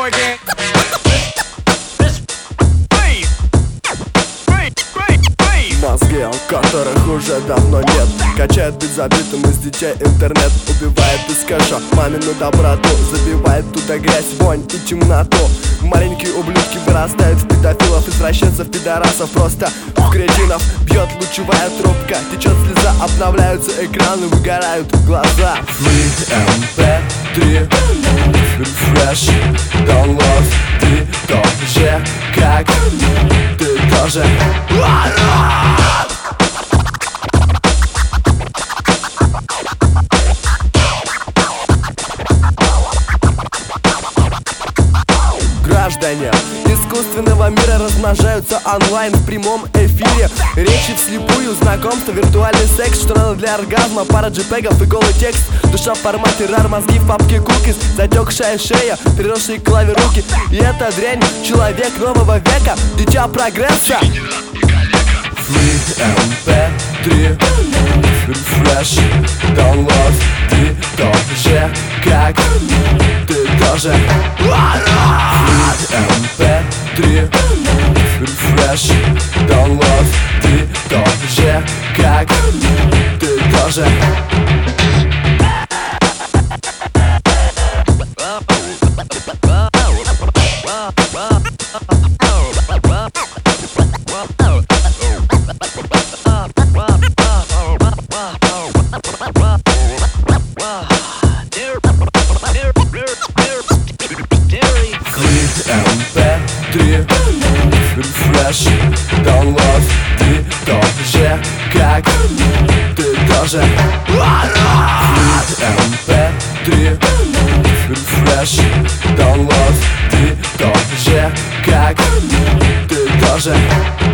дороге. Мозги, которых уже давно нет, качает бит забитым из детей интернет. Убивает без кэша мамину доброту, забивает туда грязь, вонь и темноту. Маленькие ублюдки вырастают в педофилов, извращенцев, пидорасов, просто в кретинов. Бьет лучевая трубка, течет слеза, обновляются экраны, выгорают глаза. Free MP3 Refresh, download, ты тоже, как ты тоже. Граждане искусственного мира размножаются онлайн в прямом эфире. Речи вслепую, знакомство, виртуальный секс. Что надо для оргазма, пара джипегов и голый текст. Душа в формате RAR, мозги в папке cookies. Затекшая шея, приросшие к клаве руки. И эта дрянь, человек нового века, дитя прогресса. Free MP3 Refresh, download, ты тоже, как ты тоже. Free MP3 Refresh, download, ты тоже, как ты тоже. MP3 Refresh, download, ты тоже, как ты тоже. MP3 Refresh, download, ты тоже, как ты тоже.